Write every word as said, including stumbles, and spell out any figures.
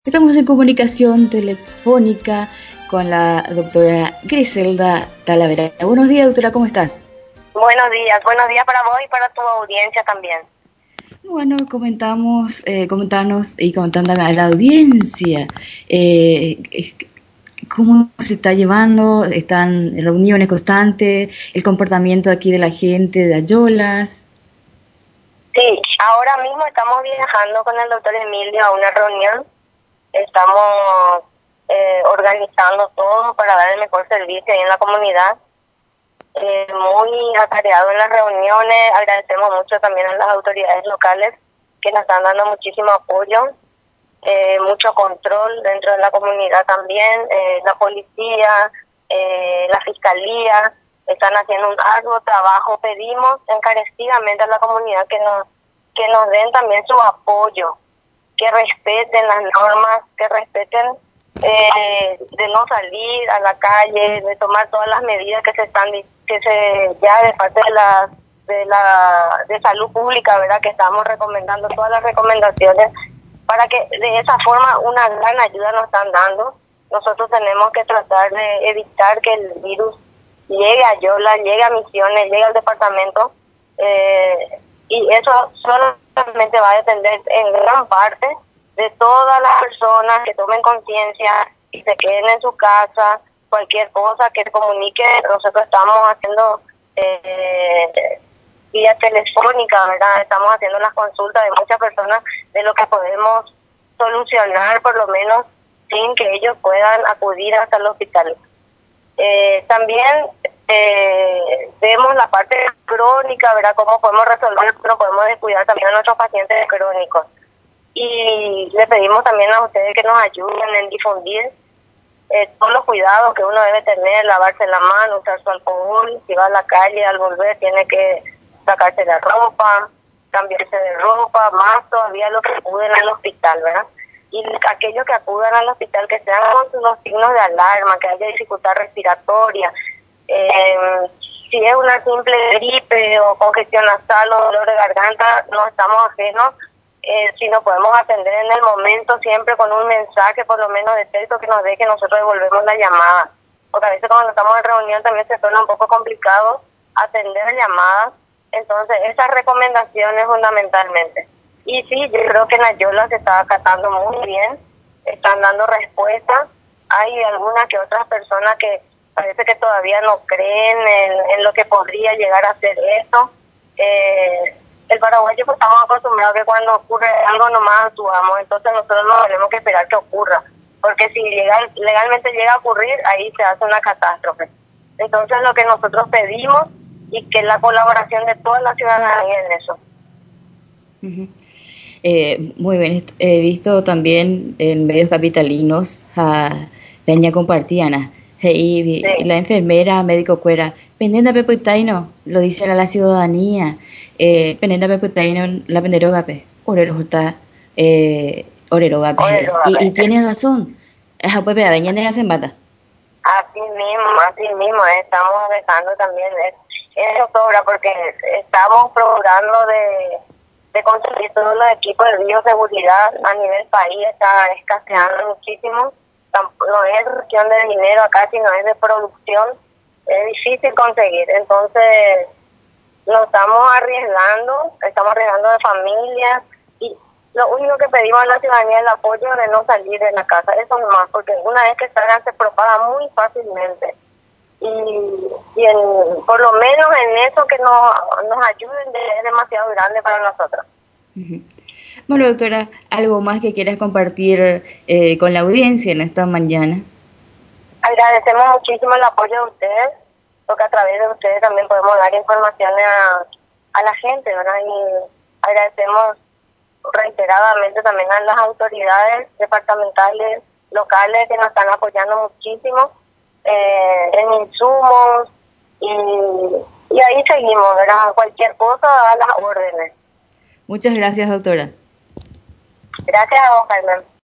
Estamos en comunicación telefónica con la doctora Griselda Talavera. Buenos días, doctora, ¿cómo estás? Buenos días, buenos días para vos y para tu audiencia también. Bueno, comentamos, eh, comentarnos y comentando a la audiencia eh, cómo se está llevando, están reuniones constantes, el comportamiento aquí de la gente de Ayolas. Sí, ahora mismo estamos viajando con el doctor Emilio a una reunión. Estamos eh, organizando todo para dar el mejor servicio ahí en la comunidad. Eh, muy atareado en las reuniones. Agradecemos mucho también a las autoridades locales que nos están dando muchísimo apoyo, eh, mucho control dentro de la comunidad también. Eh, la policía, eh, la fiscalía están haciendo un arduo trabajo. Pedimos encarecidamente a la comunidad que nos que nos den también su apoyo, que respeten las normas, que respeten eh, de no salir a la calle, de tomar todas las medidas que se están que se ya de parte de la de la de salud pública, verdad, que estamos recomendando todas las recomendaciones para que de esa forma una gran ayuda nos están dando. Nosotros tenemos que tratar de evitar que el virus llegue a Yola, llegue a Misiones, llegue al departamento, eh, y eso solamente va a depender en gran parte de todas las personas que tomen conciencia y se queden en su casa. Cualquier cosa que comunique, nosotros estamos haciendo eh, vía telefónica, ¿verdad? Estamos haciendo las consultas de muchas personas de lo que podemos solucionar, por lo menos sin que ellos puedan acudir hasta el hospital. Eh, también eh, vemos la parte crónica, ¿verdad? Cómo podemos resolver, no podemos descuidar también a nuestros pacientes crónicos. Y le pedimos también a ustedes que nos ayuden en difundir eh, todos los cuidados que uno debe tener, lavarse la mano, usar su alcohol, si va a la calle al volver tiene que sacarse la ropa, cambiarse de ropa, más todavía los que acuden al hospital, ¿verdad? Y aquellos que acudan al hospital que sean con los signos de alarma, que haya dificultad respiratoria, eh, si es una simple gripe o congestión nasal o dolor de garganta, no estamos ajenos. Eh, si no podemos atender en el momento, siempre con un mensaje, por lo menos de texto, que nos dé, que nosotros devolvemos la llamada. Porque a veces cuando estamos en reunión también se torna un poco complicado atender llamadas. Entonces, esas recomendaciones fundamentalmente. Y sí, yo creo que en Ayola se está acatando muy bien, están dando respuesta. Hay algunas que otras personas que parece que todavía no creen en, en lo que podría llegar a ser esto. Eh, el paraguayo pues estamos acostumbrados que cuando ocurre algo nomás actuamos, entonces nosotros no tenemos que esperar que ocurra, porque si legal, legalmente llega a ocurrir, ahí se hace una catástrofe. Entonces lo que nosotros pedimos y que es la colaboración de toda la ciudadanía en eso. Uh-huh. Eh, muy bien, he visto también en medios capitalinos a Peña Compartiana, y Sí. la enfermera médico cuera, pendiente peputaino, lo dice a la ciudadanía, eh, pendiente peputaino, la penderogape, orero está, eh, orero gape, y, y tiene razón, es a pepe, venían de la sembata. Así mismo, así mismo, eh, estamos dejando también eso sobra, porque estamos procurando de de conseguir todos los equipos de bioseguridad a nivel país, está escaseando muchísimo. No es cuestión de dinero acá, sino es de producción. Es difícil conseguir. Entonces, nos estamos arriesgando, estamos arriesgando de familias, y lo único que pedimos a la ciudadanía es el apoyo de no salir de la casa. Eso nomás, porque una vez que salgan se propaga muy fácilmente. Y, y en, por lo menos en eso que nos, nos ayuden es demasiado grande para nosotros. Uh-huh. Bueno, doctora, ¿algo más que quieras compartir eh, con la audiencia en esta mañana? Agradecemos muchísimo el apoyo de ustedes, porque a través de ustedes también podemos dar información a, a la gente, ¿verdad? Y agradecemos reiteradamente también a las autoridades departamentales, locales, que nos están apoyando muchísimo Eh, en insumos, y, y ahí seguimos, ¿verdad? Cualquier cosa a las órdenes. Muchas gracias, doctora. Gracias a vos, Carmen.